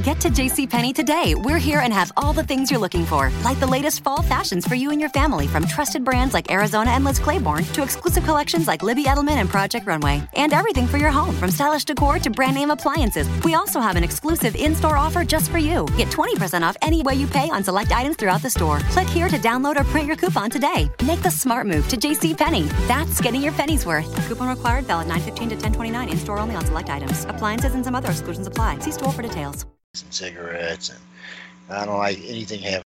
Get to JCPenney today. We're here and have all the things you're looking for, like the latest fall fashions for you and your family, from trusted brands like Arizona and Liz Claiborne to exclusive collections like Libby Edelman and Project Runway. And everything for your home, from stylish decor to brand name appliances. We also have an exclusive in-store offer just for you. Get 20% off any way you pay on select items throughout the store. Click here to download or print your coupon today. Make the smart move to JCPenney. That's getting your pennies worth. Coupon required, valid 9/15 to 10/29. In-store only on select items. Appliances and some other exclusions apply. See store for details. And cigarettes, and I don't like anything having.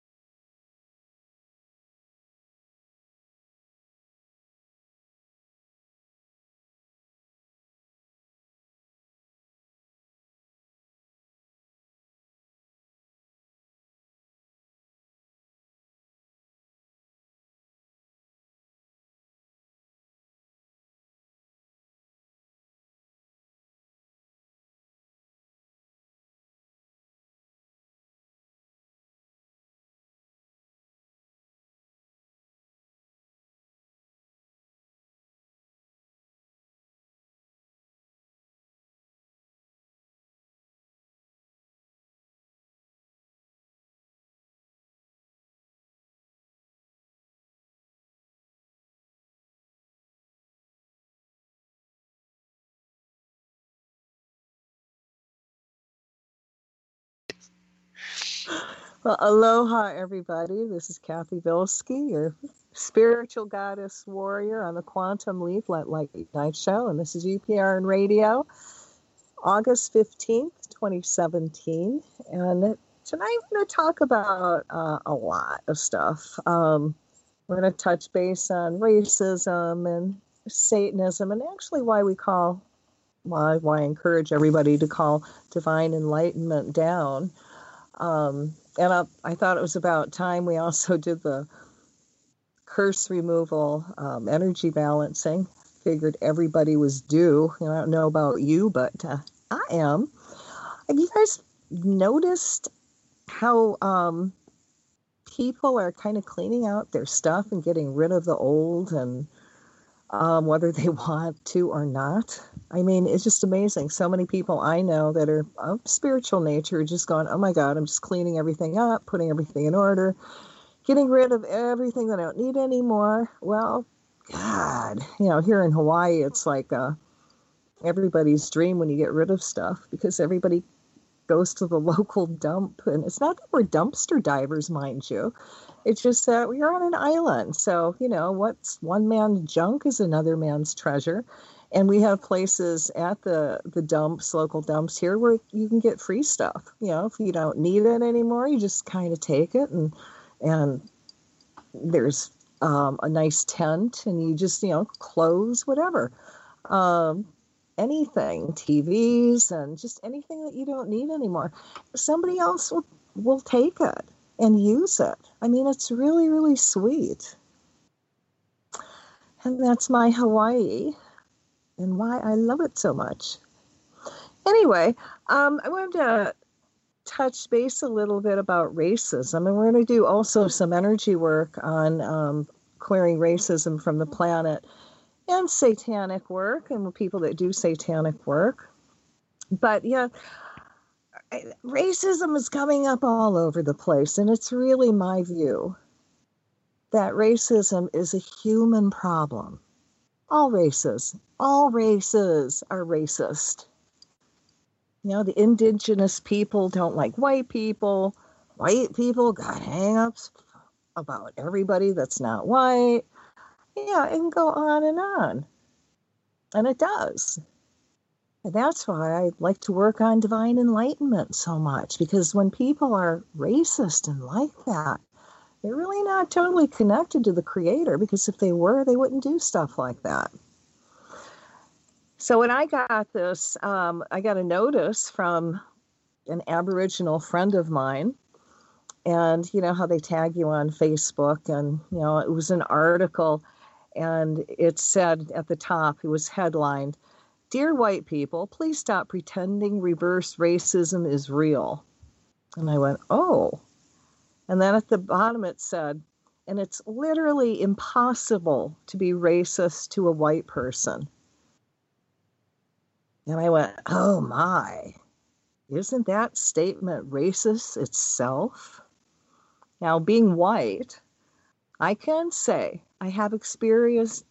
Well, aloha, everybody. This is Kathy Bilski, your spiritual goddess warrior on the Quantum Leap Light Night Show, and this is UPRN Radio, August 15th, 2017. And tonight we're going to talk about a lot of stuff. We're going to touch base on racism and Satanism, and actually why I encourage everybody to call divine enlightenment down. And I thought it was about time we also did the curse removal, energy balancing. Figured everybody was due. I don't know about you, but I am. Have you guys noticed how people are kind of cleaning out their stuff and getting rid of the old, and whether they want to or not? I mean, it's just amazing. So many people I know that are of spiritual nature are just going, oh my God, I'm just cleaning everything up, putting everything in order, getting rid of everything that I don't need anymore. Well, God, here in Hawaii, it's like everybody's dream when you get rid of stuff, because everybody goes to the local dump. And it's not that we're dumpster divers, mind you. It's just that we are on an island. So, what's one man's junk is another man's treasure. And we have places at the dumps, local dumps here, where you can get free stuff. If you don't need it anymore, you just kind of take it, and there's a nice tent, and you just, clothes, whatever. Anything, TVs, and just anything that you don't need anymore. Somebody else will take it and use it. I mean, it's really, really sweet. And that's my Hawaii, and why I love it so much. Anyway, I wanted to touch base a little bit about racism, and we're going to do also some energy work on clearing racism from the planet, and satanic work, and people that do satanic work. But yeah, racism is coming up all over the place, and it's really my view that racism is a human problem. All races are racist. The indigenous people don't like white people. White people got hang-ups about everybody that's not white. Yeah, it can go on. And it does. And that's why I like to work on divine enlightenment so much, because when people are racist and like that, they're really not totally connected to the Creator, because if they were, they wouldn't do stuff like that. So when I got this, I got a notice from an Aboriginal friend of mine, and you know how they tag you on Facebook, and it was an article, and it said at the top, it was headlined, "Dear white people, please stop pretending reverse racism is real." And I went, oh. And then at the bottom it said, "And it's literally impossible to be racist to a white person." And I went, oh my. Isn't that statement racist itself? Now, being white, I can say I have experienced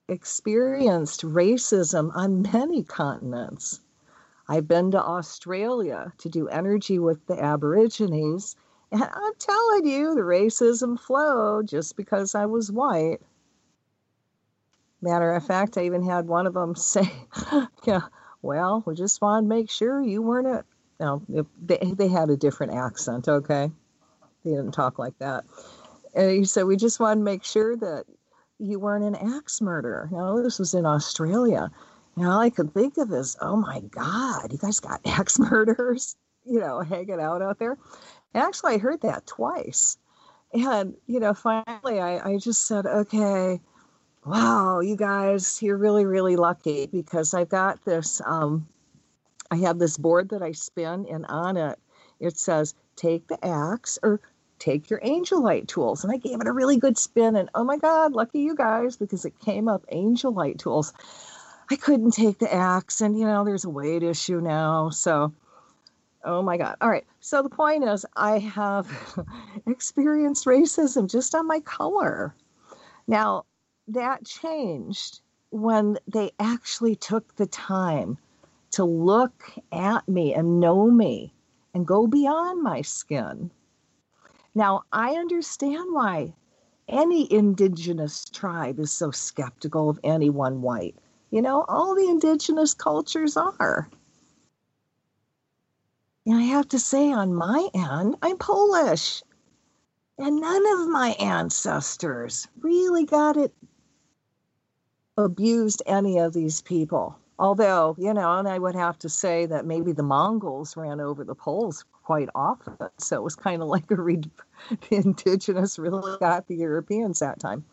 racism on many continents. I've been to Australia to do energy with the Aborigines, and I'm telling you, the racism flowed just because I was white. Matter of fact, I even had one of them say, yeah, well, we just want to make sure you weren't a... No, they had a different accent, okay? They didn't talk like that. And he said, we just want to make sure that you weren't an axe murderer. This was in Australia. All I could think of is, oh my God, you guys got axe murderers, hanging out there. And actually, I heard that twice. And, finally, I just said, okay, wow, you guys, you're really, really lucky, because I've got this, I have this board that I spin, and on it says, take the axe or take your angel light tools. And I gave it a really good spin, and oh my God, lucky you guys, because it came up angel light tools. I couldn't take the axe, and there's a weight issue now, so oh my God. All right, so the point is, I have experienced racism just on my color. Now, that changed when they actually took the time to look at me and know me and go beyond my skin. Now, I understand why any indigenous tribe is so skeptical of anyone white. All the indigenous cultures are. And I have to say, on my end, I'm Polish. And none of my ancestors really abused any of these people. Although, and I would have to say that maybe the Mongols ran over the Poles quite often. So it was kind of like the indigenous really got the Europeans that time.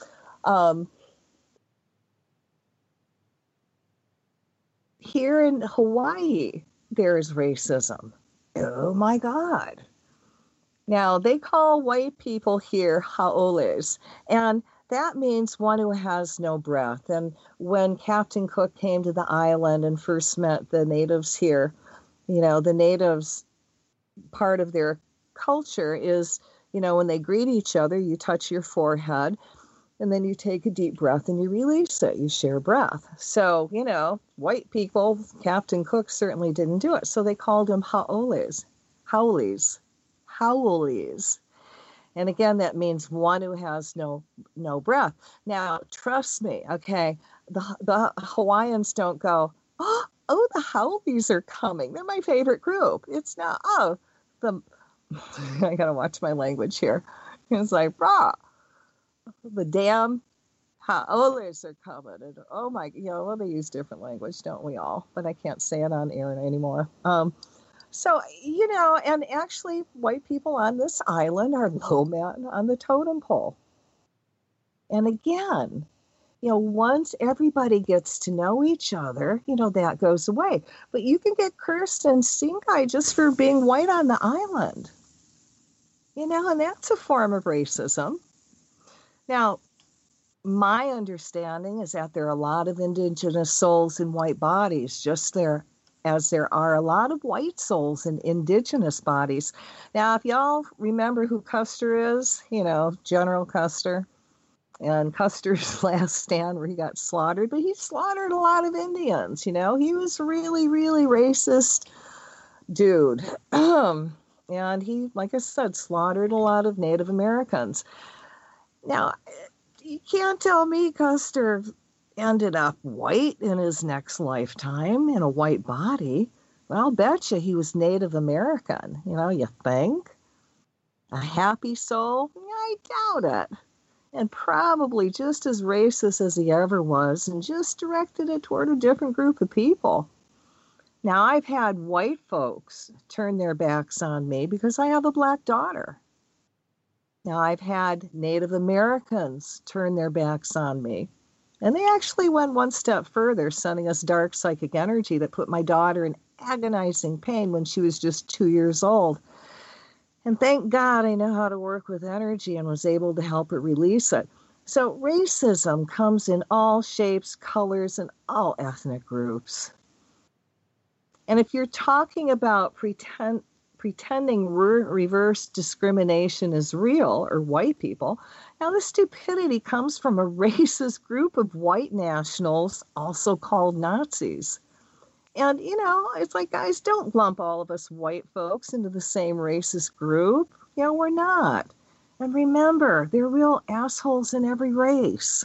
Here in Hawaii, there's racism. Oh my God. Now, they call white people here haoles, and that means one who has no breath. And when Captain Cook came to the island and first met the natives here, the natives, part of their culture is, when they greet each other, you touch your forehead, and then you take a deep breath and you release it. You share breath. So, white people, Captain Cook certainly didn't do it. So they called him haoles, howlies. And again, that means one who has no breath. Now, trust me, okay, the Hawaiians don't go, oh, the howlies are coming. They're my favorite group. It's not, I got to watch my language here. It's like, the damn haoles are coming. And oh my, they use different language, don't we all? But I can't say it on air anymore. So, and actually white people on this island are low man on the totem pole. And again, once everybody gets to know each other, that goes away. But you can get cursed and stink eye just for being white on the island. And that's a form of racism. Now, my understanding is that there are a lot of indigenous souls in white bodies, just as there are a lot of white souls in indigenous bodies. Now, if y'all remember who Custer is, General Custer, and Custer's last stand where he got slaughtered, but he slaughtered a lot of Indians, he was really, really racist dude. And he, like I said, slaughtered a lot of Native Americans. Now, you can't tell me Custer ended up white in his next lifetime in a white body. Well, I'll bet you he was Native American. You think? A happy soul? I doubt it. And probably just as racist as he ever was, and just directed it toward a different group of people. Now, I've had white folks turn their backs on me because I have a black daughter. Now, I've had Native Americans turn their backs on me. And they actually went one step further, sending us dark psychic energy that put my daughter in agonizing pain when she was just 2 years old. And thank God I know how to work with energy and was able to help her release it. So racism comes in all shapes, colors, and all ethnic groups. And if you're talking about pretending reverse discrimination is real, or white people, now this stupidity comes from a racist group of white nationals, also called Nazis. And, it's like, guys, don't lump all of us white folks into the same racist group. We're not. And remember, there are real assholes in every race.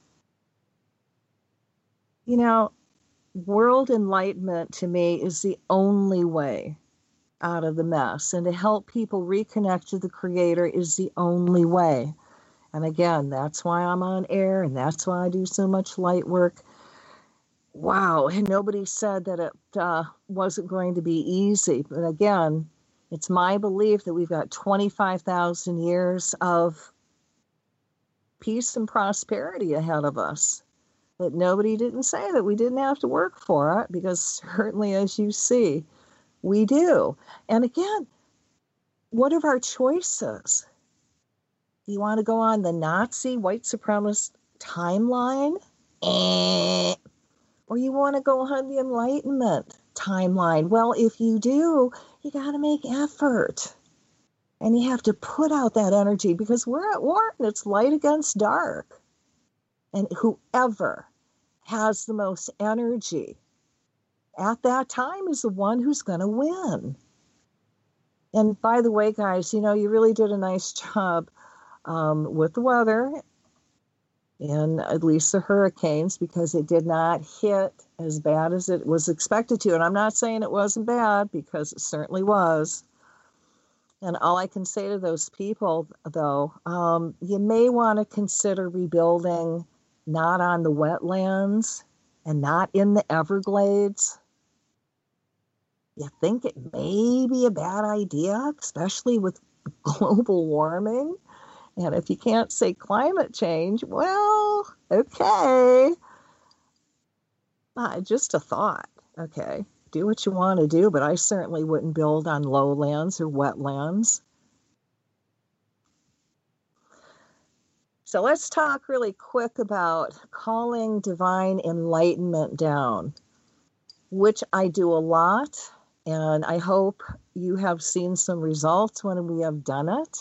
World enlightenment to me is the only way out of the mess. And to help people reconnect to the Creator is the only way. And again, that's why I'm on air, and that's why I do so much light work. Wow, and nobody said that it wasn't going to be easy. But again, it's my belief that we've got 25,000 years of peace and prosperity ahead of us. But nobody didn't say that we didn't have to work for it, because certainly, as you see, we do. And again, what are our choices? Do you want to go on the Nazi white supremacist timeline? Or you want to go on the Enlightenment timeline? Well, if you do, you got to make effort. And you have to put out that energy, because we're at war and it's light against dark. And whoever has the most energy at that time is the one who's going to win. And by the way, guys, you really did a nice job with the weather, and at least the hurricanes, because it did not hit as bad as it was expected to. And I'm not saying it wasn't bad, because it certainly was. And all I can say to those people, though, you may want to consider rebuilding not on the wetlands and not in the Everglades. You think it may be a bad idea, especially with global warming? And if you can't say climate change, well, okay. Just a thought, okay? Do what you want to do, but I certainly wouldn't build on lowlands or wetlands. So let's talk really quick about calling divine enlightenment down, which I do a lot, and I hope you have seen some results when we have done it.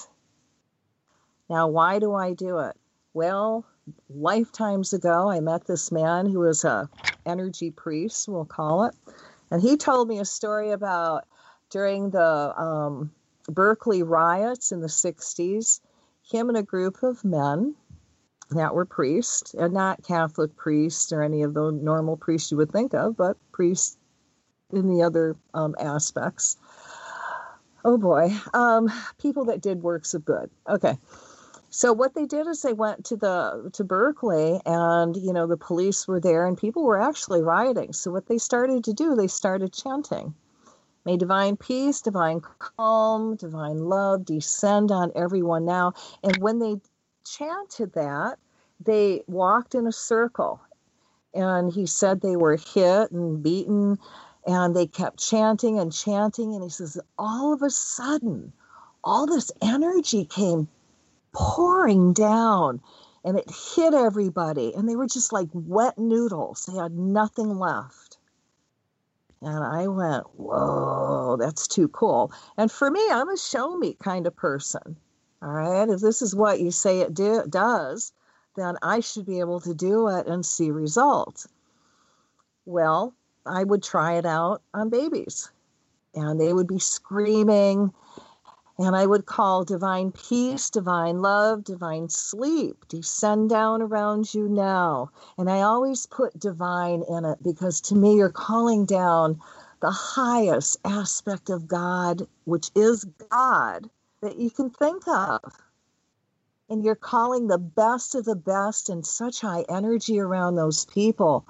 Now, why do I do it? Well, lifetimes ago, I met this man who was a energy priest, we'll call it. And he told me a story about during the Berkeley riots in the 60s, him and a group of men that were priests, and not Catholic priests or any of the normal priests you would think of, but priests in the other aspects. Oh boy, people that did works of good. Okay. So what they did is they went to Berkeley, and the police were there, and people were actually rioting. So what they started to do, they started chanting, "May divine peace, divine calm, divine love descend on everyone now." And when they chanted that, they walked in a circle, and he said they were hit and beaten, and they kept chanting and chanting. And he says, all of a sudden, all this energy came pouring down, and it hit everybody, and they were just like wet noodles. They had nothing left. And I went, whoa, that's too cool. And for me, I'm a show me kind of person. All right, if this is what you say it does, then I should be able to do it and see results. Well, I would try it out on babies, and they would be screaming. And I would call divine peace, divine love, divine sleep, descend down around you now. And I always put divine in it, because to me, you're calling down the highest aspect of God, which is God, that you can think of. And you're calling the best of the best and such high energy around those people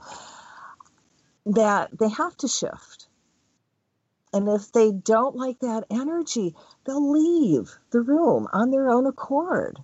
that they have to shift. And if they don't like that energy, they'll leave the room on their own accord.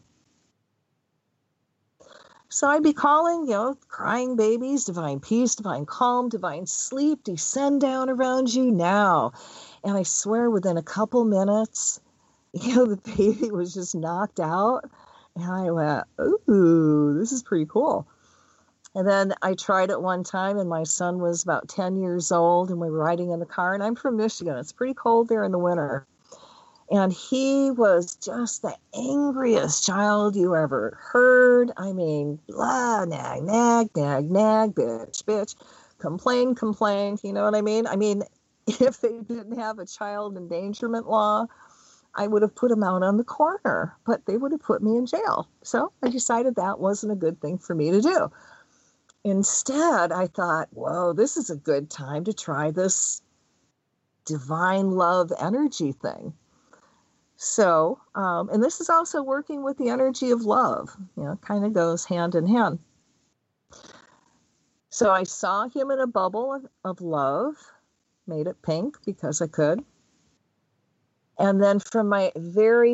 So I'd be calling, crying babies, divine peace, divine calm, divine sleep, descend down around you now. And I swear within a couple minutes, the baby was just knocked out. And I went, ooh, this is pretty cool. And then I tried it one time, and my son was about 10 years old, and we were riding in the car. And I'm from Michigan. It's pretty cold there in the winter. And he was just the angriest child you ever heard. I mean, blah, nag, nag, nag, nag, bitch, bitch, complain, complain. You know what I mean? I mean, if they didn't have a child endangerment law, I would have put him out on the corner, but they would have put me in jail. So I decided that wasn't a good thing for me to do. Instead, I thought, whoa, this is a good time to try this divine love energy thing. So, and this is also working with the energy of love, you know, kind of goes hand in hand. So I saw him in a bubble of love, made it pink because I could. And then from my very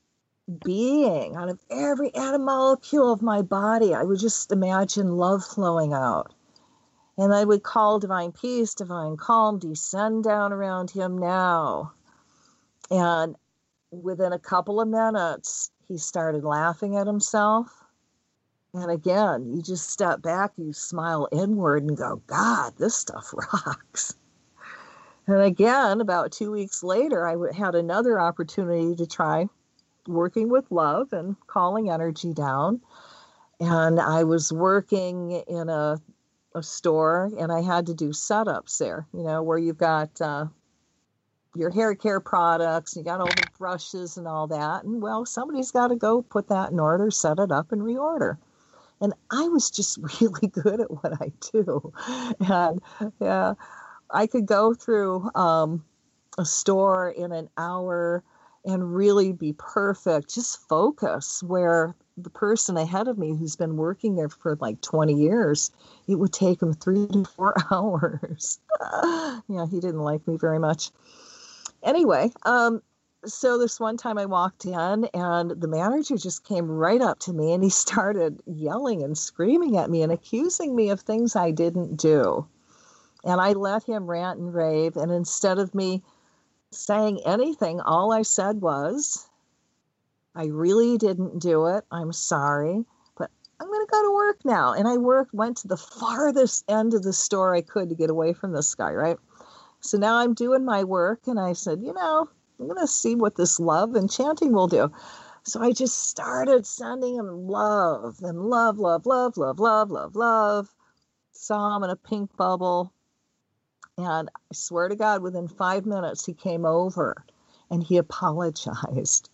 being, out of every atom molecule of my body, I would just imagine love flowing out. And I would call divine peace, divine calm, descend down around him now. And within a couple of minutes, he started laughing at himself. And again, you just step back, you smile inward and go, God, this stuff rocks. And again, about 2 weeks later, I had another opportunity to try working with love and calling energy down. And I was working in a store, and I had to do setups there, you know, where you've got your hair care products, you got all the brushes and all that. And well, somebody's got to go put that in order, set it up and reorder. And I was just really good at what I do. And yeah, I could go through a store in an hour and really be perfect, just focus, where the person ahead of me who's been working there for like 20 years, it would take him 3 to 4 hours. Yeah, he didn't like me very much. Anyway, so this one time I walked in, and the manager just came right up to me, and he started yelling and screaming at me and accusing me of things I didn't do. And I let him rant and rave, and instead of me saying anything, all I said was, I really didn't do it. I'm sorry, but I'm going to go to work now. And I went to the farthest end of the store I could to get away from this guy, right? So now I'm doing my work, and I said, you know, I'm going to see what this love and chanting will do. So I just started sending him love and love, love, love, love, love, love, love. Saw him in a pink bubble. And I swear to God, within 5 minutes, he came over and he apologized.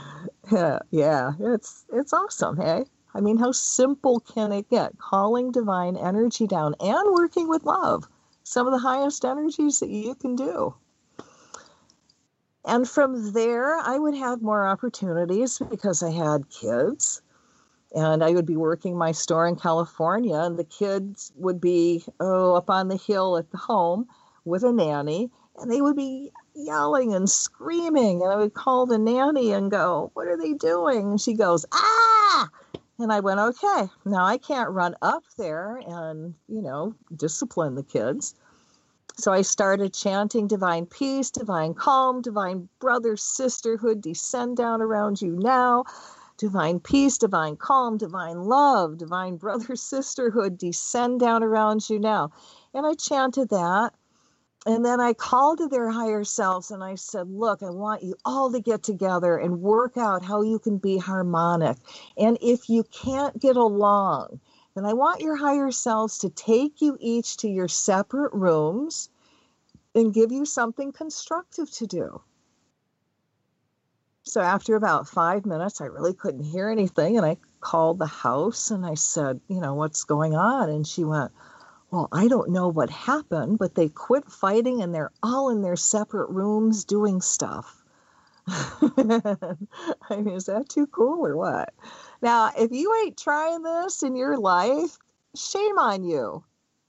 Yeah, it's awesome, hey? I mean, how simple can it get? Calling divine energy down and working with love. Some of the highest energies that you can do. And from there, I would have more opportunities because I had kids. And I would be working my store in California, and the kids would be, up on the hill at the home with a nanny, and they would be yelling and screaming. And I would call the nanny and go, what are they doing? And she goes, ah! And I went, okay, now I can't run up there and, you know, discipline the kids. So I started chanting divine peace, divine calm, divine brother, sisterhood, descend down around you now. Divine peace, divine calm, divine love, divine brother, sisterhood, descend down around you now. And I chanted that. And then I called to their higher selves and I said, look, I want you all to get together and work out how you can be harmonic. And if you can't get along, then I want your higher selves to take you each to your separate rooms and give you something constructive to do. So after about 5 minutes, I really couldn't hear anything. And I called the house and I said, you know, what's going on? And she went, well, I don't know what happened, but they quit fighting and they're all in their separate rooms doing stuff. I mean, is that too cool or what? Now, if you ain't trying this in your life, shame on you.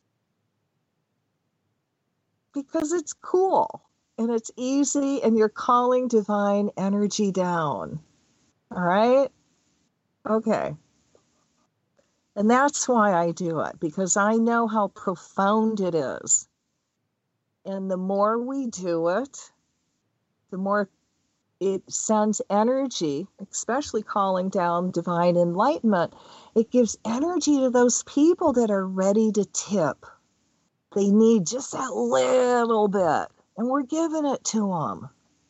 Because it's cool and it's easy and you're calling divine energy down. All right? Okay. And that's why I do it, because I know how profound it is. And the more we do it, the more it sends energy, especially calling down divine enlightenment. It gives energy to those people that are ready to tip. They need just that little bit, and we're giving it to them.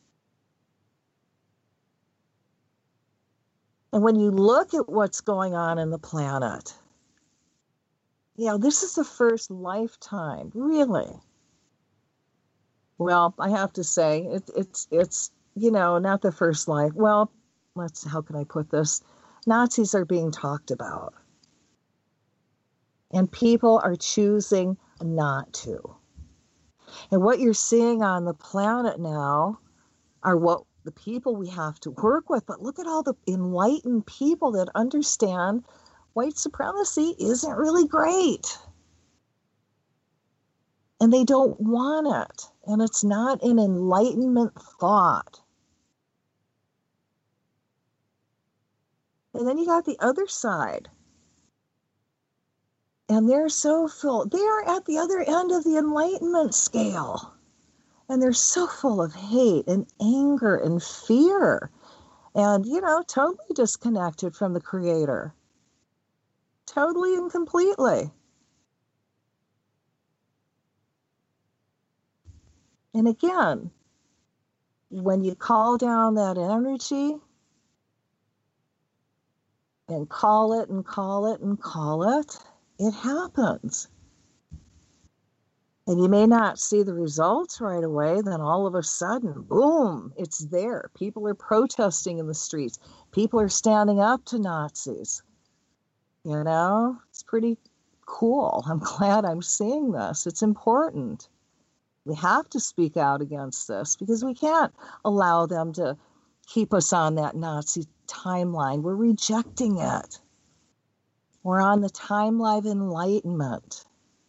And when you look at what's going on in the planet, this is the first lifetime, really. Well, I have to say, it's not the first life. Well, how can I put this? Nazis are being talked about. And people are choosing not to. And what you're seeing on the planet now are what the people we have to work with. But look at all the enlightened people that understand white supremacy isn't really great. And they don't want it. And it's not an enlightenment thought. And then you got the other side. And they're so full. They are at the other end of the enlightenment scale. And they're so full of hate and anger and fear. And, totally disconnected from the Creator. Totally and completely. And again, when you call down that energy and call it and call it and call it, it happens. And you may not see the results right away, then all of a sudden, boom, it's there. People are protesting in the streets. People are standing up to Nazis. It's pretty cool. I'm glad I'm seeing this. It's important. We have to speak out against this because we can't allow them to keep us on that Nazi timeline. We're rejecting it. We're on the timeline of enlightenment.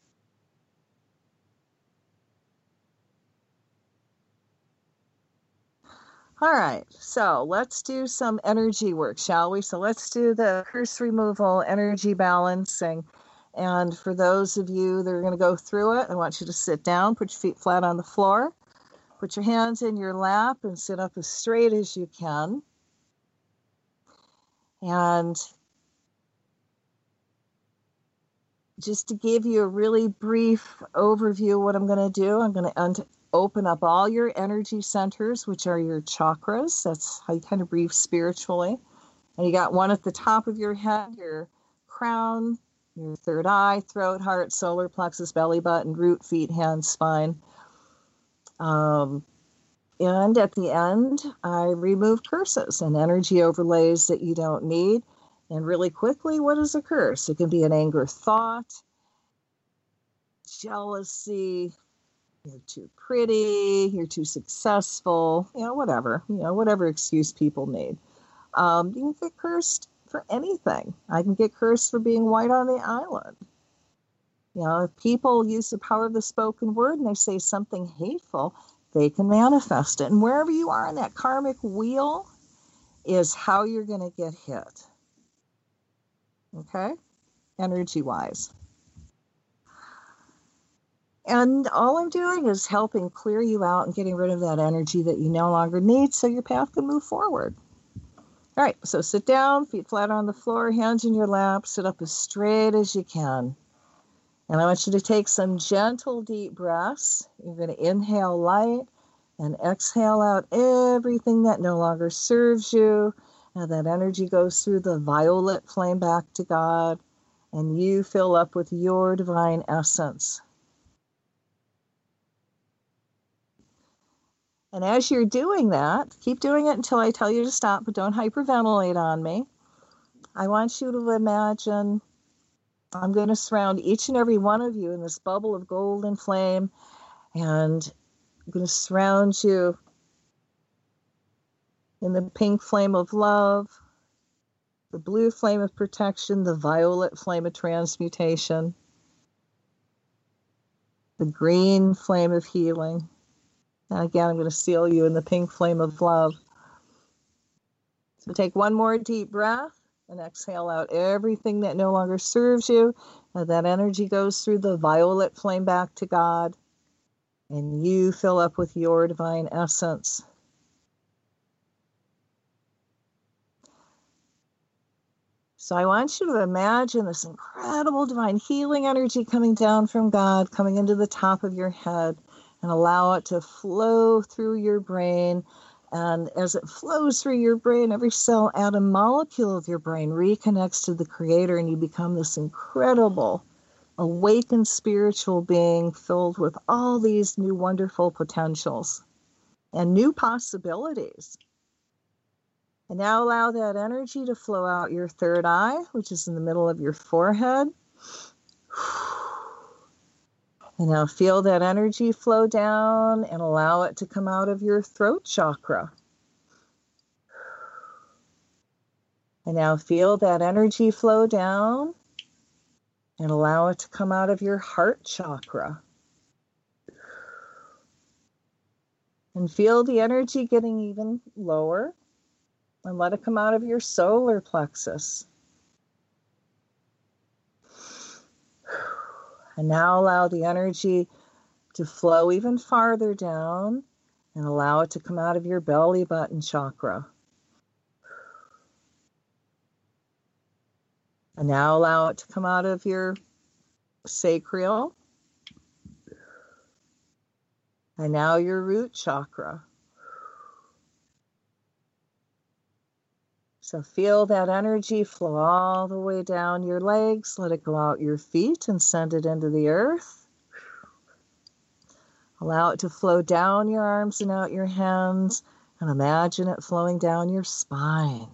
All right, so let's do some energy work, shall we? So let's do the curse removal, energy balancing. And for those of you that are going to go through it, I want you to sit down, put your feet flat on the floor, put your hands in your lap, and sit up as straight as you can. And just to give you a really brief overview of what I'm going to do, I'm going to open up all your energy centers, which are your chakras. That's how you kind of breathe spiritually. And you got one at the top of your head, your crown, your third eye, throat, heart, solar plexus, belly button, root, feet, hands, spine. And at the end, I remove curses and energy overlays that you don't need. And really quickly, what is a curse? It can be an anger thought, jealousy, you're too pretty, you're too successful, whatever excuse people need. You can get cursed for anything. I can get cursed for being white on the island. If people use the power of the spoken word and they say something hateful, they can manifest it. And wherever you are in that karmic wheel is how you're going to get hit. Okay? Energy-wise. And all I'm doing is helping clear you out and getting rid of that energy that you no longer need so your path can move forward. All right, so sit down, feet flat on the floor, hands in your lap, sit up as straight as you can. And I want you to take some gentle, deep breaths. You're going to inhale light and exhale out everything that no longer serves you. And that energy goes through the violet flame back to God, and you fill up with your divine essence. And as you're doing that, keep doing it until I tell you to stop, but don't hyperventilate on me. I want you to imagine I'm going to surround each and every one of you in this bubble of golden flame, and I'm going to surround you in the pink flame of love, the blue flame of protection, the violet flame of transmutation, the green flame of healing. And again, I'm going to seal you in the pink flame of love. So take one more deep breath and exhale out everything that no longer serves you. And that energy goes through the violet flame back to God. And you fill up with your divine essence. So I want you to imagine this incredible divine healing energy coming down from God, coming into the top of your head, and allow it to flow through your brain. And as it flows through your brain, every cell, atom, molecule of your brain reconnects to the Creator, and you become this incredible, awakened spiritual being filled with all these new wonderful potentials and new possibilities. And now allow that energy to flow out your third eye, which is in the middle of your forehead. And now feel that energy flow down and allow it to come out of your throat chakra. And now feel that energy flow down and allow it to come out of your heart chakra. And feel the energy getting even lower. And let it come out of your solar plexus. And now allow the energy to flow even farther down and allow it to come out of your belly button chakra. And now allow it to come out of your sacral. And now your root chakra. So feel that energy flow all the way down your legs. Let it go out your feet and send it into the earth. Allow it to flow down your arms and out your hands. And imagine it flowing down your spine.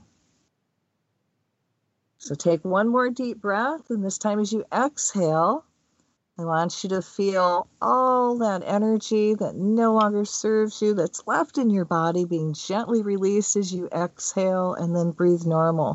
So take one more deep breath. And this time as you exhale, I want you to feel all that energy that no longer serves you, that's left in your body, being gently released as you exhale, and then breathe normal.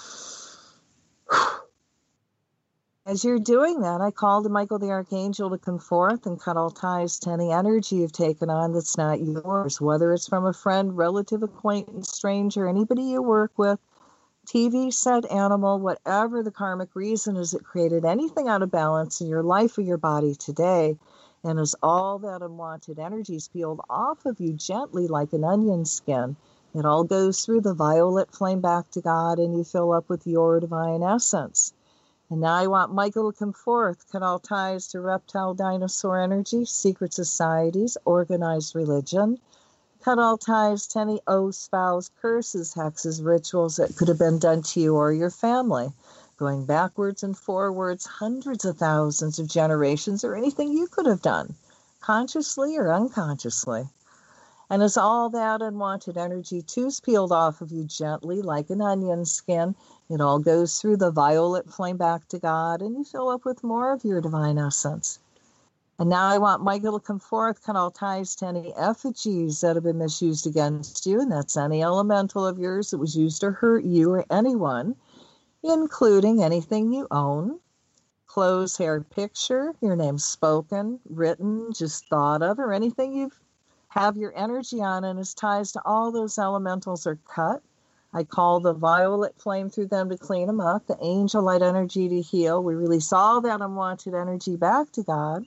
As you're doing that, I call to Michael the Archangel to come forth and cut all ties to any energy you've taken on that's not yours, whether it's from a friend, relative, acquaintance, stranger, anybody you work with, TV set, animal, whatever the karmic reason is that created anything out of balance in your life or your body today, and as all that unwanted energy is peeled off of you gently like an onion skin, it all goes through the violet flame back to God, and you fill up with your divine essence. And now I want Michael to come forth, cut all ties to reptile, dinosaur energy, secret societies, organized religion, cut all ties to any oaths, vows, curses, hexes, rituals that could have been done to you or your family, going backwards and forwards, hundreds of thousands of generations, or anything you could have done, consciously or unconsciously. And as all that unwanted energy too is peeled off of you gently like an onion skin, it all goes through the violet flame back to God, and you fill up with more of your divine essence. And now I want Michael to come forth, cut all ties to any effigies that have been misused against you, and that's any elemental of yours that was used to hurt you or anyone, including anything you own, clothes, hair, picture, your name spoken, written, just thought of, or anything you have your energy on and as ties to all those elementals are cut. I call the violet flame through them to clean them up, the angel light energy to heal. We release all that unwanted energy back to God.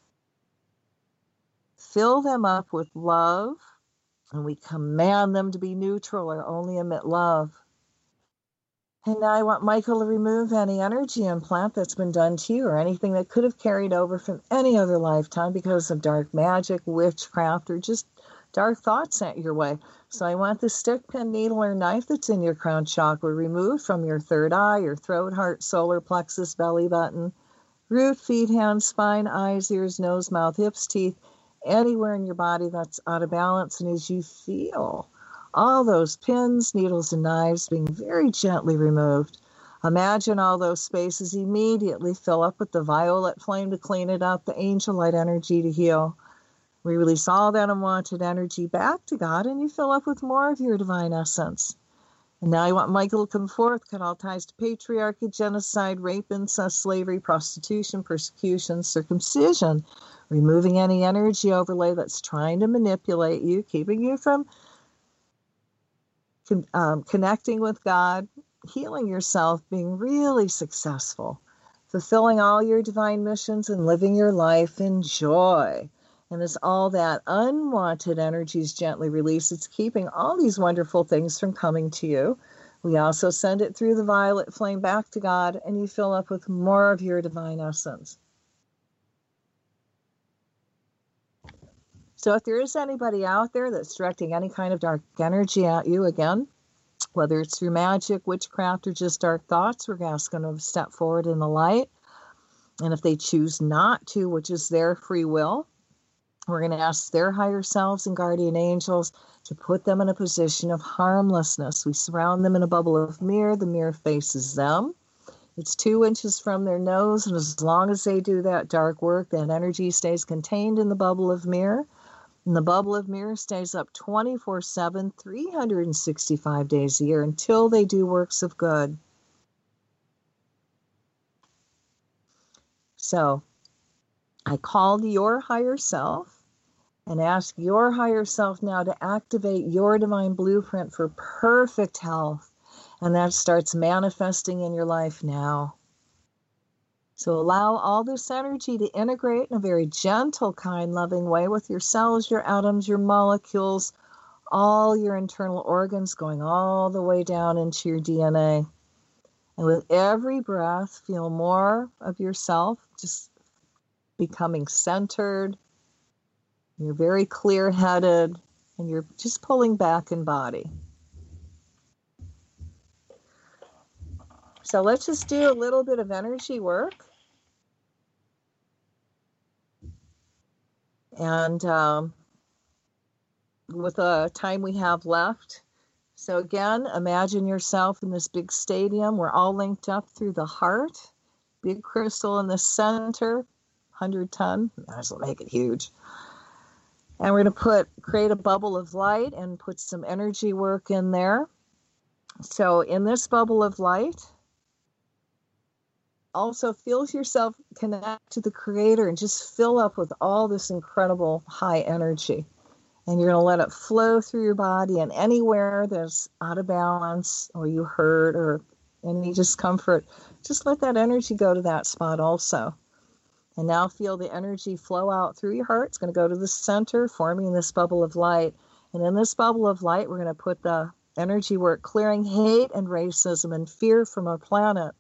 Fill them up with love, and we command them to be neutral or only emit love. And now I want Michael to remove any energy implant that's been done to you or anything that could have carried over from any other lifetime because of dark magic, witchcraft, or just dark thoughts sent your way. So I want the stick, pin, needle, or knife that's in your crown chakra removed from your third eye, your throat, heart, solar plexus, belly button, root, feet, hands, spine, eyes, ears, nose, mouth, hips, teeth, anywhere in your body that's out of balance. And as you feel all those pins, needles, and knives being very gently removed, imagine all those spaces immediately fill up with the violet flame to clean it up, the angel light energy to heal. We release all that unwanted energy back to God, and you fill up with more of your divine essence. And now I want Michael to come forth, cut all ties to patriarchy, genocide, rape, incest, slavery, prostitution, persecution, circumcision, removing any energy overlay that's trying to manipulate you, keeping you from connecting with God, healing yourself, being really successful, fulfilling all your divine missions, and living your life in joy. And as all that unwanted energy is gently released, it's keeping all these wonderful things from coming to you. We also send it through the violet flame back to God, and you fill up with more of your divine essence. So if there is anybody out there that's directing any kind of dark energy at you, again, whether it's through magic, witchcraft, or just dark thoughts, we're asking them to step forward in the light. And if they choose not to, which is their free will, we're going to ask their higher selves and guardian angels to put them in a position of harmlessness. We surround them in a bubble of mirror. The mirror faces them. It's 2 inches from their nose, and as long as they do that dark work, that energy stays contained in the bubble of mirror. And the bubble of mirror stays up 24/7, 365 days a year until they do works of good. So I called your higher self and ask your higher self now to activate your divine blueprint for perfect health. And that starts manifesting in your life now. So allow all this energy to integrate in a very gentle, kind, loving way with your cells, your atoms, your molecules, all your internal organs, going all the way down into your DNA. And with every breath, feel more of yourself just becoming centered. You're very clear-headed, and you're just pulling back in body. So let's just do a little bit of energy work. And with the time we have left. So again, imagine yourself in this big stadium. We're all linked up through the heart. Big crystal in the center, 100-ton. Might as well make it huge. And we're going to create a bubble of light and put some energy work in there. So in this bubble of light, also feel yourself connect to the Creator and just fill up with all this incredible high energy. And you're going to let it flow through your body, and anywhere that's out of balance or you hurt or any discomfort, just let that energy go to that spot also. And now feel the energy flow out through your heart. It's going to go to the center, forming this bubble of light. And in this bubble of light, we're going to put the energy work, clearing hate and racism and fear from our planet.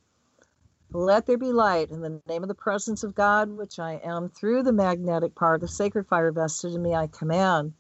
Let there be light in the name of the presence of God, which I am, through the magnetic power of the sacred fire vested in me, I command.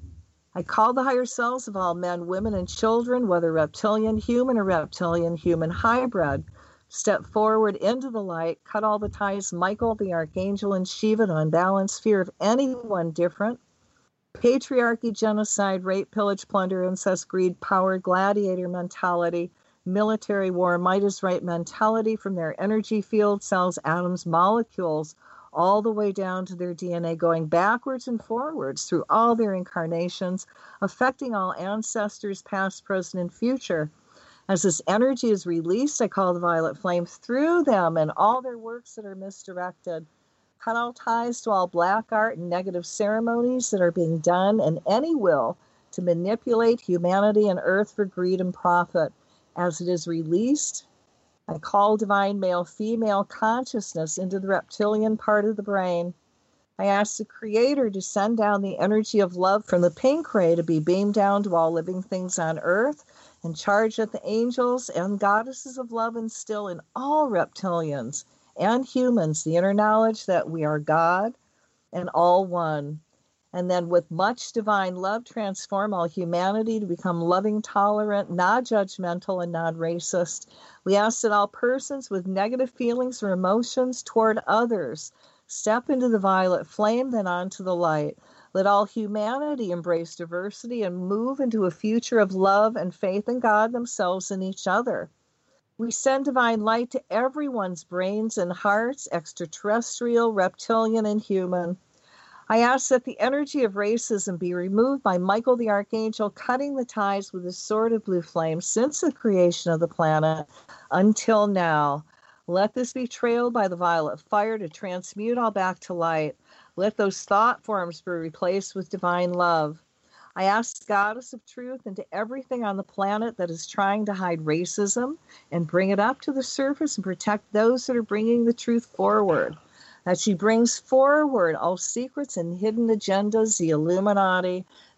I call the higher selves of all men, women, and children, whether reptilian human or reptilian human hybrid, step forward into the light, cut all the ties, Michael, the archangel, and Shiva, to unbalance fear of anyone different. Patriarchy, genocide, rape, pillage, plunder, incest, greed, power, gladiator mentality, military war, might is right mentality from their energy field, cells, atoms, molecules, all the way down to their DNA, going backwards and forwards through all their incarnations, affecting all ancestors, past, present, and future. As this energy is released, I call the violet flame through them and all their works that are misdirected. Cut all ties to all black art and negative ceremonies that are being done, and any will to manipulate humanity and earth for greed and profit. As it is released, I call divine male-female consciousness into the reptilian part of the brain. I ask the Creator to send down the energy of love from the pink ray to be beamed down to all living things on earth, and charge that the angels and goddesses of love instill in all reptilians and humans the inner knowledge that we are God and all one. And then with much divine love, transform all humanity to become loving, tolerant, non-judgmental, and non-racist. We ask that all persons with negative feelings or emotions toward others step into the violet flame, then onto the light. Let all humanity embrace diversity and move into a future of love and faith in God, themselves, and each other. We send divine light to everyone's brains and hearts, extraterrestrial, reptilian, and human. I ask that the energy of racism be removed by Michael the Archangel, cutting the ties with his sword of blue flame since the creation of the planet until now. Let this be trailed by the violet fire to transmute all back to light. Let those thought forms be replaced with divine love. I ask the Goddess of Truth into everything on the planet that is trying to hide racism and bring it up to the surface and protect those that are bringing the truth forward. That she brings forward all secrets and hidden agendas, the Illuminati, the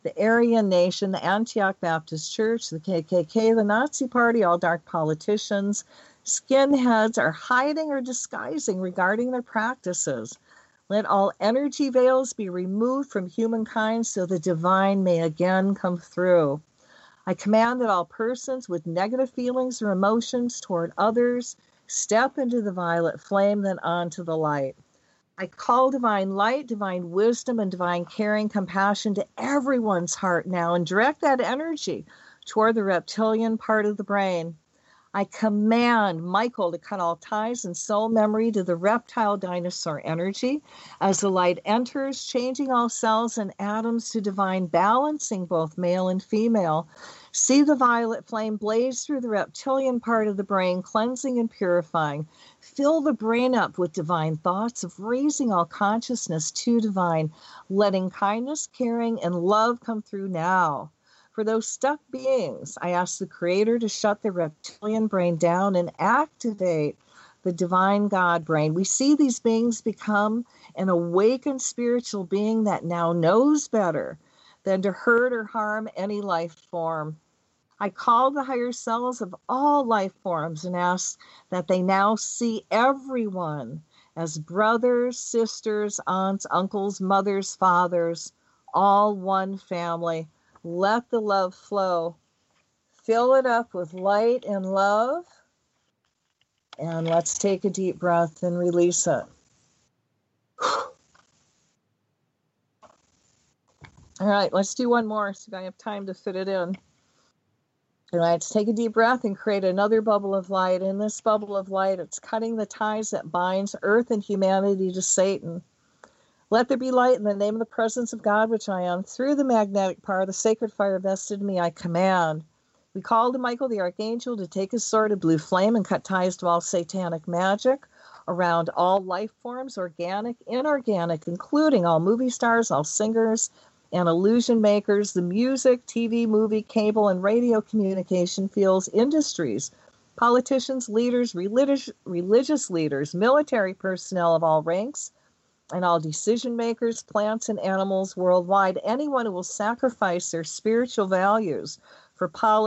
the Aryan Nation, the Antioch Baptist Church, the KKK, the Nazi Party, all dark politicians, skinheads are hiding or disguising regarding their practices. Let all energy veils be removed from humankind so the divine may again come through. I command that all persons with negative feelings or emotions toward others step into the violet flame, then onto the light. I call divine light, divine wisdom, and divine caring compassion to everyone's heart now and direct that energy toward the reptilian part of the brain. I command Michael to cut all ties and soul memory to the reptile dinosaur energy as the light enters, changing all cells and atoms to divine balancing both male and female. See the violet flame blaze through the reptilian part of the brain, cleansing and purifying. Fill the brain up with divine thoughts of raising all consciousness to divine, letting kindness, caring, and love come through now. For those stuck beings, I ask the Creator to shut the reptilian brain down and activate the divine God brain. We see these beings become an awakened spiritual being that now knows better than to hurt or harm any life form. I call the higher selves of all life forms and ask that they now see everyone as brothers, sisters, aunts, uncles, mothers, fathers, all one family. Let the love flow. Fill it up with light and love. And let's take a deep breath and release it. All right, let's do one more so I have time to fit it in. All right, let's take a deep breath and create another bubble of light. In this bubble of light, it's cutting the ties that binds earth and humanity to Satan. Let there be light in the name of the presence of God, which I am. Through the magnetic power, the sacred fire vested in me, I command. We call to Michael the Archangel to take his sword of blue flame and cut ties to all satanic magic around all life forms, organic, inorganic, including all movie stars, all singers, and illusion makers, the music, TV, movie, cable, and radio communication fields, industries, politicians, leaders, religious leaders, military personnel of all ranks, and all decision makers, plants and animals worldwide, anyone who will sacrifice their spiritual values for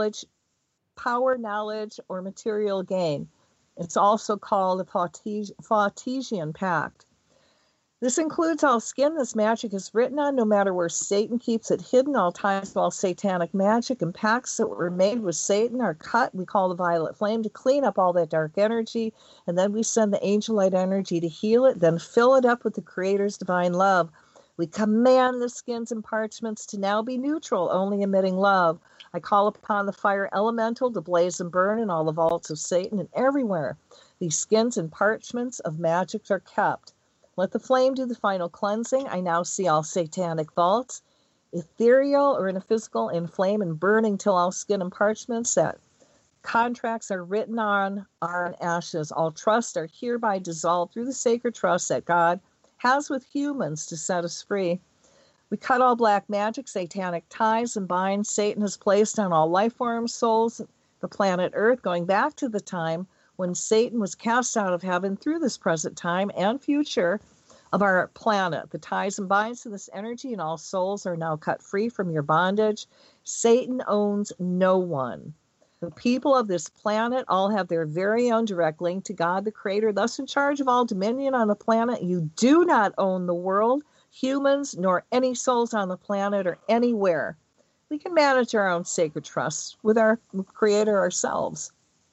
power, knowledge, or material gain. It's also called the Faustian Pact. This includes all skin this magic is written on, no matter where Satan keeps it hidden. All ties to all satanic magic and pacts that were made with Satan are cut. We call the violet flame to clean up all that dark energy, and then we send the angel light energy to heal it, then fill it up with the Creator's divine love. We command the skins and parchments to now be neutral, only emitting love. I call upon the fire elemental to blaze and burn in all the vaults of Satan and everywhere these skins and parchments of magic are kept. Let the flame do the final cleansing. I now see all satanic vaults, ethereal or in a physical, in flame and burning till all skin and parchments that contracts are written on are in ashes. All trusts are hereby dissolved through the sacred trust that God has with humans to set us free. We cut all black magic, satanic ties, and binds Satan has placed on all life forms, souls, the planet Earth, going back to the time when Satan was cast out of heaven through this present time and future of our planet. The ties and binds to this energy and all souls are now cut free from your bondage. Satan owns no one. The people of this planet all have their very own direct link to God, the Creator, thus in charge of all dominion on the planet. You do not own the world, humans, nor any souls on the planet or anywhere. We can manage our own sacred trusts with our Creator ourselves.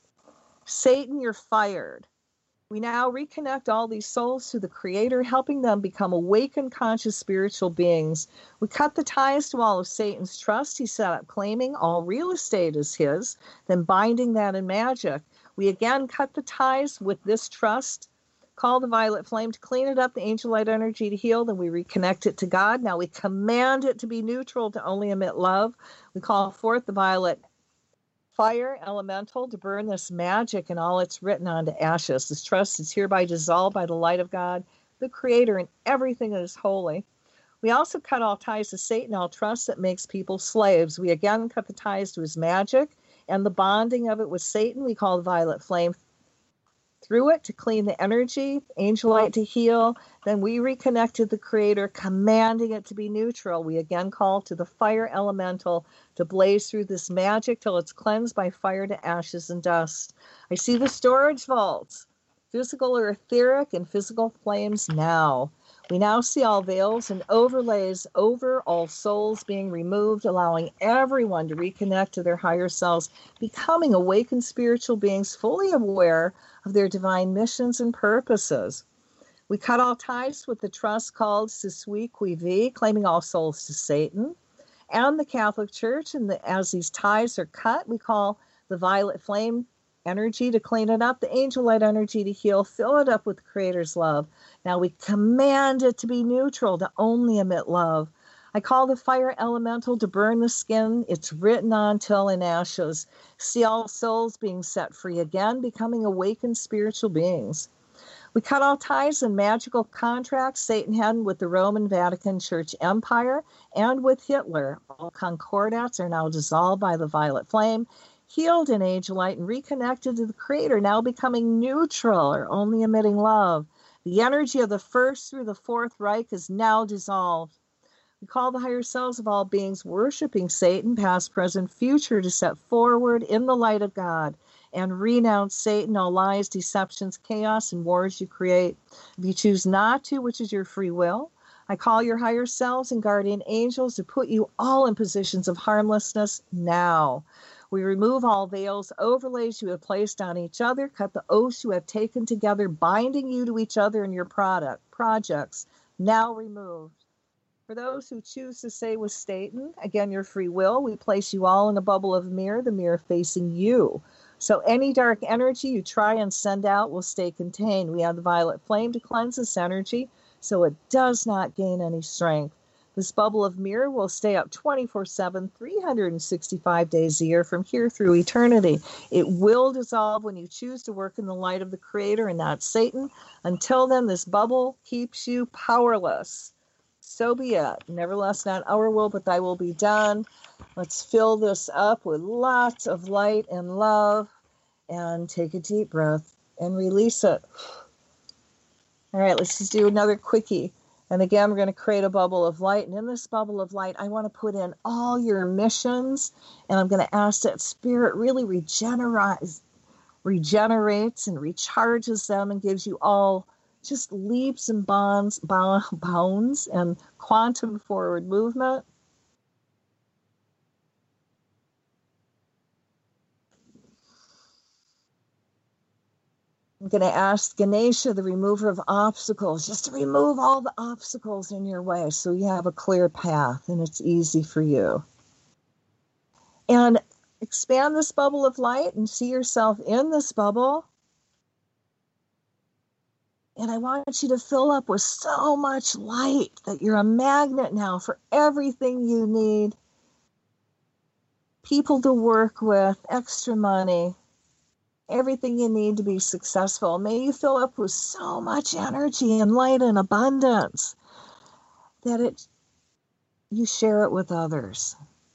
Satan, you're fired. We now reconnect all these souls to the Creator, helping them become awakened, conscious spiritual beings. We cut the ties to all of Satan's trust. He set up claiming all real estate is his, then binding that in magic. We again cut the ties with this trust, call the violet flame to clean it up, the angel light energy to heal, then we reconnect it to God. Now we command it to be neutral, to only emit love. We call forth the violet fire elemental to burn this magic and all it's written onto ashes. This trust is hereby dissolved by the light of God, the Creator, and everything that is holy. We also cut all ties to Satan, all trust that makes people slaves. We again cut the ties to his magic and the bonding of it with Satan. We call the violet flame through it to clean the energy, angel light to heal. Then we reconnect to the Creator, commanding it to be neutral. We again call to the fire elemental to blaze through this magic till it's cleansed by fire to ashes and dust. I see the storage vaults, physical or etheric, and physical flames now. We now see all veils and overlays over all souls being removed, allowing everyone to reconnect to their higher selves, becoming awakened spiritual beings fully aware of their divine missions and purposes. We cut all ties with the trust called Ce Suis Qui Vie, claiming all souls to Satan and the Catholic Church. And as these ties are cut, we call the violet flame energy to clean it up, the angel light energy to heal, fill it up with the Creator's love. Now we command it to be neutral, to only emit love. I call the fire elemental to burn the skin it's written on till in ashes. See all souls being set free again, becoming awakened spiritual beings. We cut all ties and magical contracts Satan had with the Roman Vatican Church Empire and with Hitler. All concordats are now dissolved by the violet flame, healed in angel light, and reconnected to the Creator, now becoming neutral or only emitting love. The energy of the First through the Fourth Reich is now dissolved. We call the higher selves of all beings worshiping Satan, past, present, future, to step forward in the light of God and renounce Satan, all lies, deceptions, chaos, and wars you create. If you choose not to, which is your free will, I call your higher selves and guardian angels to put you all in positions of harmlessness now. We remove all veils, overlays you have placed on each other, cut the oaths you have taken together, binding you to each other and your projects, now removed. For those who choose to stay with Satan, again, your free will, we place you all in a bubble of mirror, the mirror facing you. So any dark energy you try and send out will stay contained. We have the violet flame to cleanse this energy so it does not gain any strength. This bubble of mirror will stay up 24/7, 365 days a year from here through eternity. It will dissolve when you choose to work in the light of the Creator and not Satan. Until then, this bubble keeps you powerless. So be it. Nevertheless, not our will, but thy will be done. Let's fill this up with lots of light and love and take a deep breath and release it. All right, let's just do another quickie. And again, we're going to create a bubble of light. And in this bubble of light, I want to put in all your missions. And I'm going to ask that Spirit really regenerates and recharges them and gives you all just leaps and bounds and quantum forward movement. I'm going to ask Ganesha, the remover of obstacles, just to remove all the obstacles in your way so you have a clear path and it's easy for you. And expand this bubble of light and see yourself in this bubble. And I want you to fill up with so much light that you're a magnet now for everything you need. People to work with, extra money, everything you need to be successful. May you fill up with so much energy and light and abundance that you share it with others.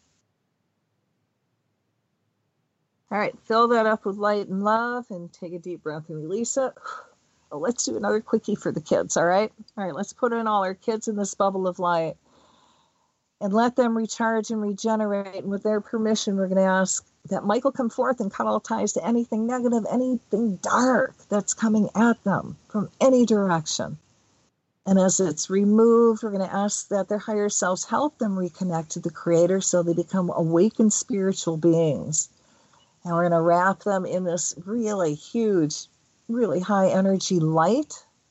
All right, fill that up with light and love and take a deep breath and release it. Oh, let's do another quickie for the kids, all right? All right, let's put in all our kids in this bubble of light and let them recharge and regenerate. And with their permission, we're going to ask that Michael come forth and cut all ties to anything negative, anything dark that's coming at them from any direction. And as it's removed, we're going to ask that their higher selves help them reconnect to the Creator so they become awakened spiritual beings. And we're going to wrap them in this really huge, really high energy light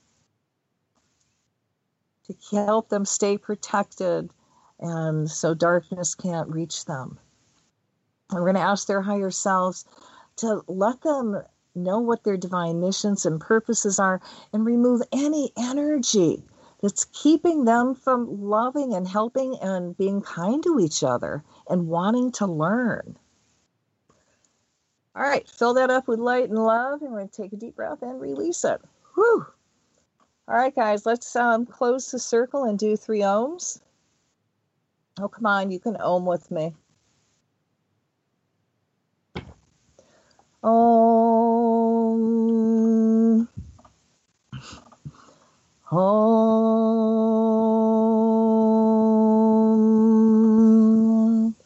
to help them stay protected and so darkness can't reach them. And we're going to ask their higher selves to let them know what their divine missions and purposes are and remove any energy that's keeping them from loving and helping and being kind to each other and wanting to learn. All right, fill that up with light and love, and we're going to take a deep breath and release it. Whew. All right, guys, let's close the circle and do 3 ohms. Oh, come on, you can ohm with me. Om. Om.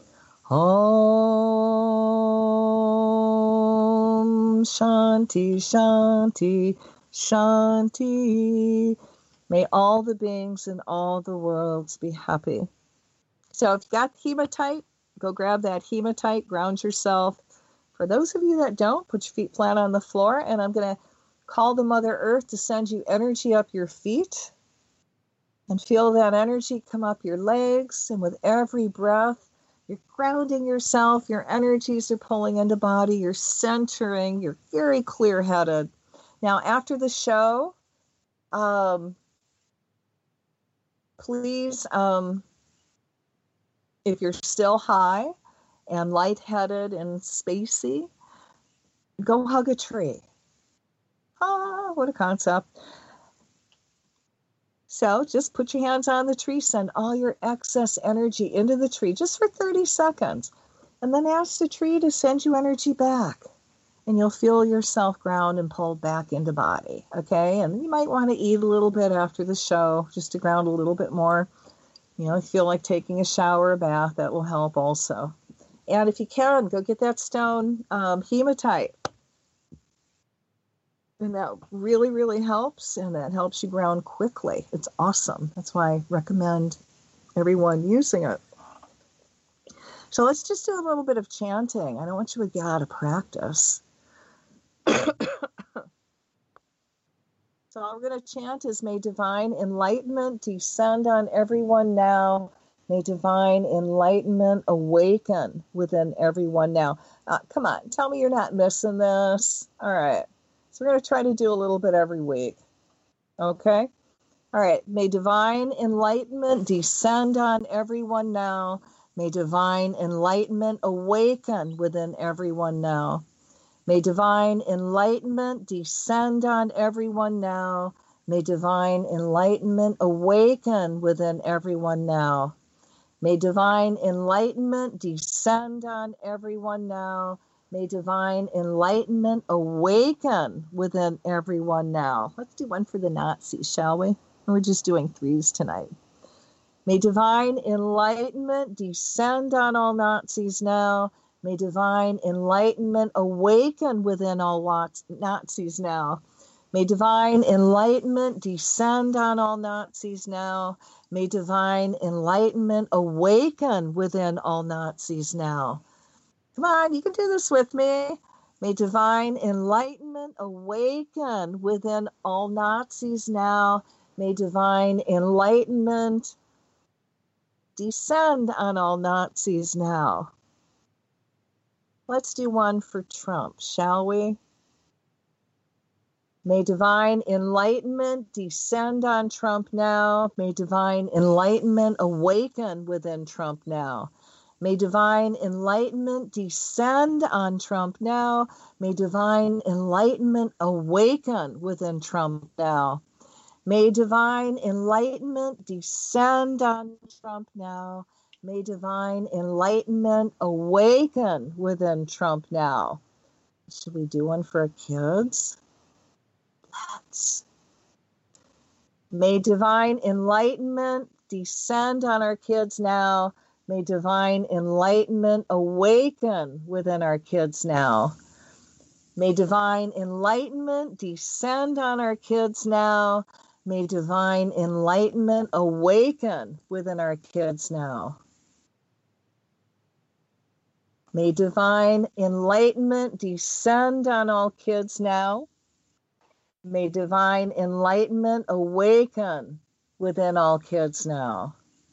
Om. Shanti, Shanti, Shanti. May all the beings in all the worlds be happy. So if you got hematite, go grab that hematite, ground yourself. For those of you that don't, put your feet flat on the floor, and I'm going to call the Mother Earth to send you energy up your feet. And feel that energy come up your legs, and with every breath, you're grounding yourself, your energies are pulling into body, you're centering, you're very clear-headed. Now, after the show, please, if you're still high and lightheaded and spacey, go hug a tree. Ah, what a concept. So just put your hands on the tree, send all your excess energy into the tree just for 30 seconds, and then ask the tree to send you energy back. And you'll feel yourself ground and pulled back into body, okay? And you might want to eat a little bit after the show just to ground a little bit more. You know, feel like taking a shower or bath, that will help also. And if you can, go get that stone hematite. And that really, really helps, and that helps you ground quickly. It's awesome. That's why I recommend everyone using it. So let's just do a little bit of chanting. I don't want you to get out of practice. So all we're going to chant is, may divine enlightenment descend on everyone now. May divine enlightenment awaken within everyone now. Come on, tell me you're not missing this. All right. So we're going to try to do a little bit every week. Okay? All right. May divine enlightenment descend on everyone now. May divine enlightenment awaken within everyone now. May divine enlightenment descend on everyone now. May divine enlightenment awaken within everyone now. May divine enlightenment descend on everyone now. May divine enlightenment awaken within everyone now. Let's do one for the Nazis, shall we? We're just doing threes tonight. May divine enlightenment descend on all Nazis now. May divine enlightenment awaken within all Nazis now. May divine enlightenment descend on all Nazis now. May divine enlightenment awaken within all Nazis now. Come on, you can do this with me. May divine enlightenment awaken within all Nazis now. May divine enlightenment descend on all Nazis now. Let's do one for Trump, shall we? May divine enlightenment descend on Trump now. May divine enlightenment awaken within Trump now. May divine enlightenment descend on Trump now. May divine enlightenment awaken within Trump now. May divine enlightenment descend on Trump now. May divine enlightenment awaken within Trump now. Should we do one for our kids? Let's. May divine enlightenment descend on our kids now. May divine enlightenment awaken within our kids now. May divine enlightenment descend on our kids now. May divine enlightenment awaken within our kids now. May divine enlightenment descend on all kids now. May divine enlightenment awaken within all kids now.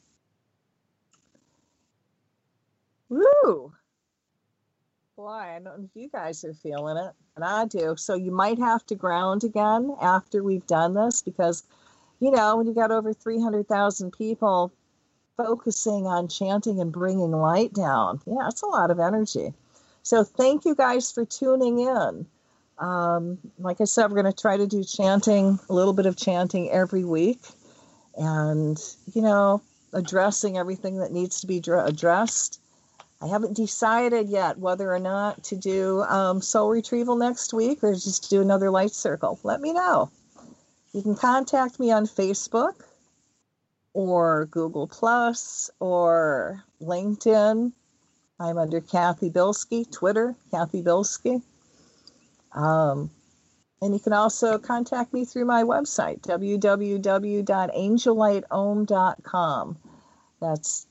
Woo! Boy, I don't know if you guys are feeling it, and I do. So you might have to ground again after we've done this because, you know, when you got over 300,000 people focusing on chanting and bringing light down, yeah, it's a lot of energy. So thank you guys for tuning in. Like I said, we're going to try to do chanting, a little bit of chanting every week, and, you know, addressing everything that needs to be addressed. I haven't decided yet whether or not to do soul retrieval next week or just do another light circle. Let me know. You can contact me on Facebook or Google Plus or LinkedIn. I'm under Kathy Bilski, Twitter, Kathy Bilski. And you can also contact me through my website, www.angeliteom.com. That's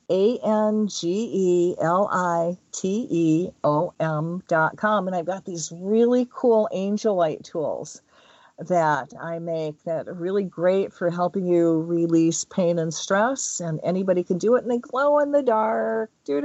ANGELITEOM.com. And I've got these really cool Angelite tools that I make that are really great for helping you release pain and stress. And anybody can do it, and they glow in the dark. I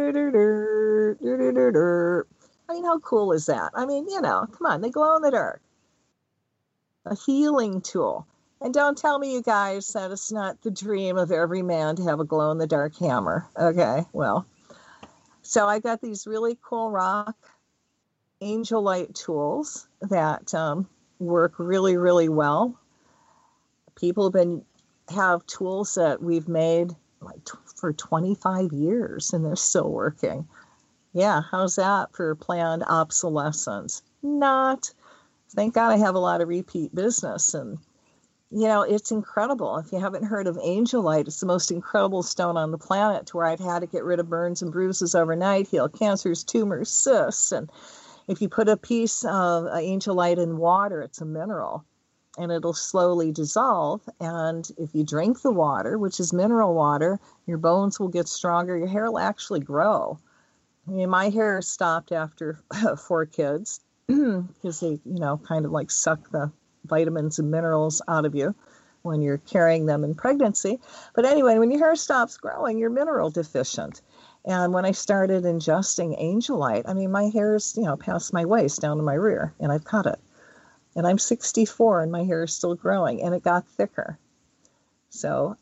mean, how cool is that? I mean, come on, they glow in the dark. A healing tool. And don't tell me, you guys, that it's not the dream of every man to have a glow-in-the-dark hammer. Okay, well. So I got these really cool rock Angelite tools that work really, really well. People have tools that we've made for 25 years, and they're still working. Yeah, how's that for planned obsolescence? Not. Thank God I have a lot of repeat business, and it's incredible. If you haven't heard of Angelite, it's the most incredible stone on the planet, to where I've had to get rid of burns and bruises overnight, heal cancers, tumors, cysts. And if you put a piece of Angelite in water, it's a mineral, and it'll slowly dissolve. And if you drink the water, which is mineral water, your bones will get stronger. Your hair will actually grow. I mean, my hair stopped after 4 kids because they, kind of like suck the vitamins and minerals out of you when you're carrying them in pregnancy. But anyway, when your hair stops growing, you're mineral deficient. And when I started ingesting Angelite, I mean, my hair is, past my waist down to my rear, and I've cut it. And I'm 64 and my hair is still growing, and it got thicker. So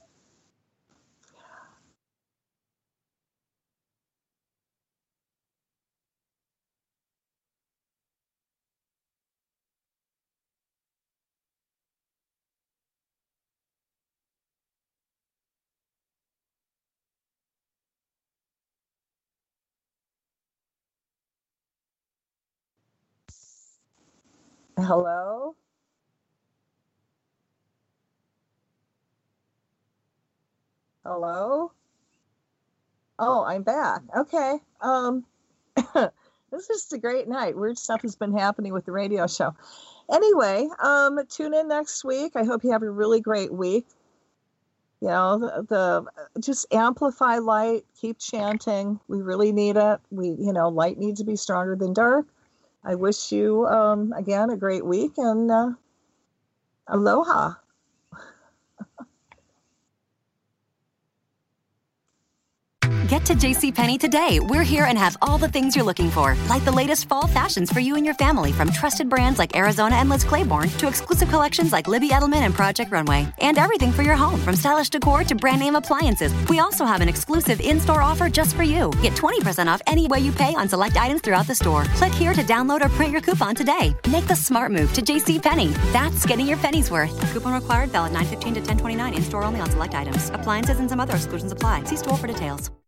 hello? Hello? Oh, I'm back. Okay. This is a great night. Weird stuff has been happening with the radio show. Anyway, tune in next week. I hope you have a really great week. Just amplify light, keep chanting. We really need it. Light needs to be stronger than dark. I wish you, again, a great week, and aloha. Get to JCPenney today. We're here and have all the things you're looking for, like the latest fall fashions for you and your family, from trusted brands like Arizona and Liz Claiborne to exclusive collections like Libby Edelman and Project Runway. And everything for your home, from stylish decor to brand name appliances. We also have an exclusive in-store offer just for you. Get 20% off any way you pay on select items throughout the store. Click here to download or print your coupon today. Make the smart move to JCPenney. That's getting your pennies worth. Coupon required, valid 9/15 to 10/29. In-store only on select items. Appliances and some other exclusions apply. See store for details.